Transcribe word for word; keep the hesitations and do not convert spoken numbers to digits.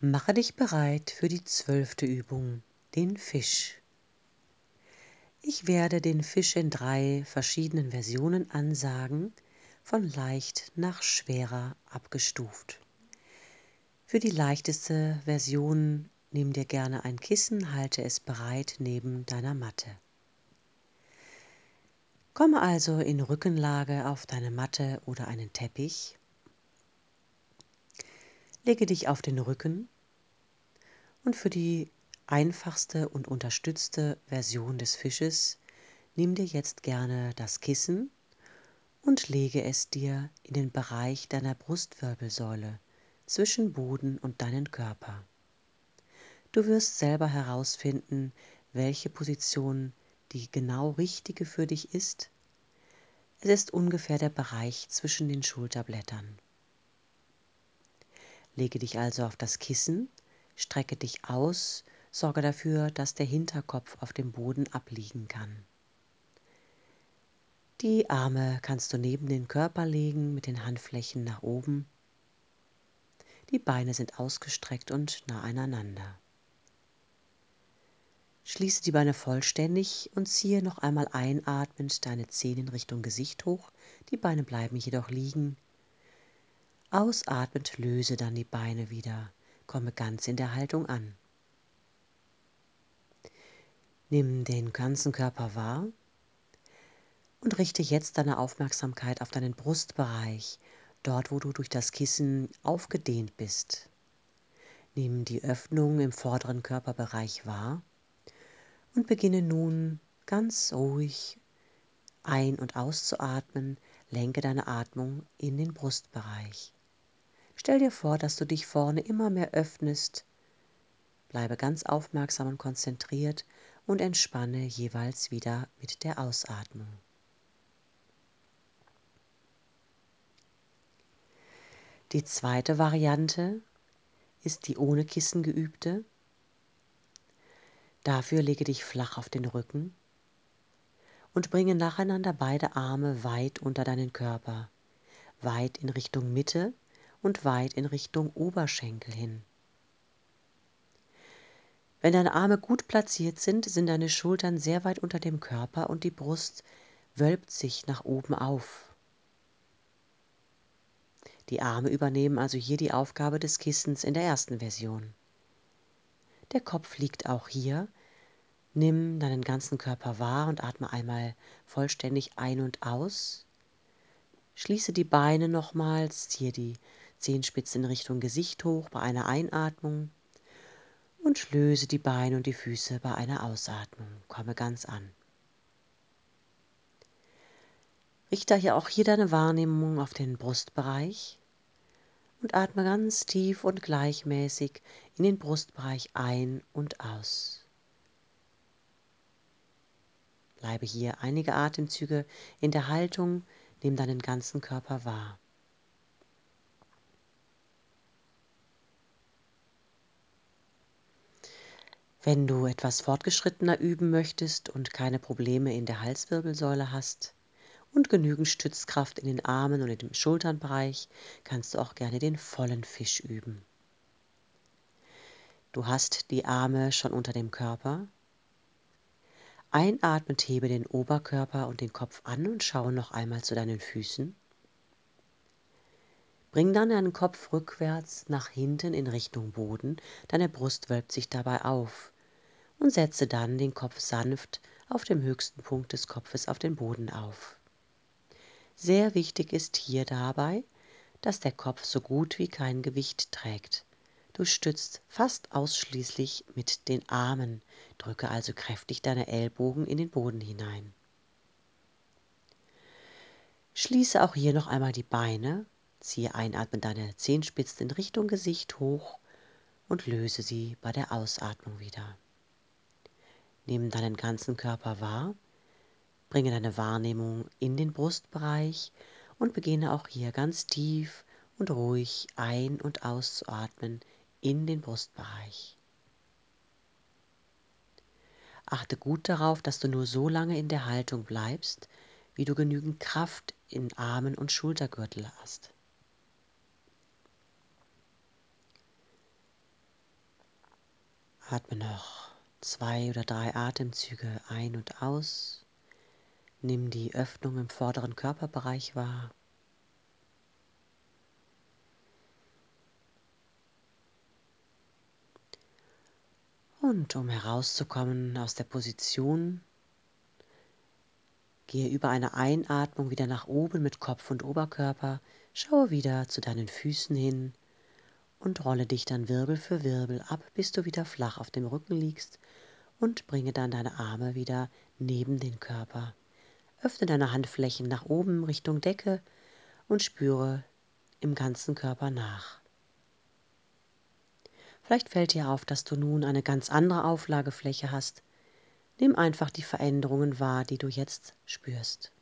Mache dich bereit für die zwölfte Übung, den Fisch. Ich werde den Fisch in drei verschiedenen Versionen ansagen, von leicht nach schwerer abgestuft. Für die leichteste Version nimm dir gerne ein Kissen, halte es bereit neben deiner Matte. Komme also in Rückenlage auf deine Matte oder einen Teppich. Lege dich auf den Rücken und für die einfachste und unterstützte Version des Fisches nimm dir jetzt gerne das Kissen und lege es dir in den Bereich deiner Brustwirbelsäule zwischen Boden und deinen Körper. Du wirst selber herausfinden, welche Position die genau richtige für dich ist. Es ist ungefähr der Bereich zwischen den Schulterblättern. Lege dich also auf das Kissen, strecke dich aus, sorge dafür, dass der Hinterkopf auf dem Boden abliegen kann. Die Arme kannst du neben den Körper legen, mit den Handflächen nach oben. Die Beine sind ausgestreckt und nah aneinander. Schließe die Beine vollständig und ziehe noch einmal einatmend deine Zähne in Richtung Gesicht hoch. Die Beine bleiben jedoch liegen. Ausatmend löse dann die Beine wieder. Komme ganz in der Haltung an. Nimm den ganzen Körper wahr und richte jetzt deine Aufmerksamkeit auf deinen Brustbereich, dort wo du durch das Kissen aufgedehnt bist. Nimm die Öffnung im vorderen Körperbereich wahr und beginne nun ganz ruhig ein- und auszuatmen. Lenke deine Atmung in den Brustbereich. Stell dir vor, dass du dich vorne immer mehr öffnest. Bleibe ganz aufmerksam und konzentriert und entspanne jeweils wieder mit der Ausatmung. Die zweite Variante ist die ohne Kissen geübte. Dafür lege dich flach auf den Rücken und bringe nacheinander beide Arme weit unter deinen Körper, weit in Richtung Mitte und weit in Richtung Oberschenkel hin. Wenn deine Arme gut platziert sind, sind deine Schultern sehr weit unter dem Körper und die Brust wölbt sich nach oben auf. Die Arme übernehmen also hier die Aufgabe des Kissens in der ersten Version. Der Kopf liegt auch hier. Nimm deinen ganzen Körper wahr und atme einmal vollständig ein und aus. Schließe die Beine nochmals, ziehe die Zehenspitzen in Richtung Gesicht hoch bei einer Einatmung und löse die Beine und die Füße bei einer Ausatmung. Komme ganz an. Richte hier auch hier deine Wahrnehmung auf den Brustbereich und atme ganz tief und gleichmäßig in den Brustbereich ein und aus. Bleibe hier einige Atemzüge in der Haltung, nimm deinen ganzen Körper wahr. Wenn du etwas fortgeschrittener üben möchtest und keine Probleme in der Halswirbelsäule hast und genügend Stützkraft in den Armen und in dem Schulternbereich, kannst du auch gerne den vollen Fisch üben. Du hast die Arme schon unter dem Körper. Einatmend hebe den Oberkörper und den Kopf an und schaue noch einmal zu deinen Füßen. Bring dann deinen Kopf rückwärts nach hinten in Richtung Boden, deine Brust wölbt sich dabei auf und setze dann den Kopf sanft auf dem höchsten Punkt des Kopfes auf den Boden auf. Sehr wichtig ist hier dabei, dass der Kopf so gut wie kein Gewicht trägt. Du stützt fast ausschließlich mit den Armen, drücke also kräftig deine Ellbogen in den Boden hinein. Schließe auch hier noch einmal die Beine, ziehe einatmend deine Zehenspitzen in Richtung Gesicht hoch und löse sie bei der Ausatmung wieder. Nimm deinen ganzen Körper wahr, bringe deine Wahrnehmung in den Brustbereich und beginne auch hier ganz tief und ruhig ein- und auszuatmen in den Brustbereich. Achte gut darauf, dass du nur so lange in der Haltung bleibst, wie du genügend Kraft in Armen und Schultergürtel hast. Atme noch zwei oder drei Atemzüge ein und aus. Nimm die Öffnung im vorderen Körperbereich wahr. Und um herauszukommen aus der Position, gehe über eine Einatmung wieder nach oben mit Kopf und Oberkörper, schaue wieder zu deinen Füßen hin und rolle dich dann Wirbel für Wirbel ab, bis du wieder flach auf dem Rücken liegst und bringe dann deine Arme wieder neben den Körper. Öffne deine Handflächen nach oben Richtung Decke und spüre im ganzen Körper nach. Vielleicht fällt dir auf, dass du nun eine ganz andere Auflagefläche hast. Nimm einfach die Veränderungen wahr, die du jetzt spürst.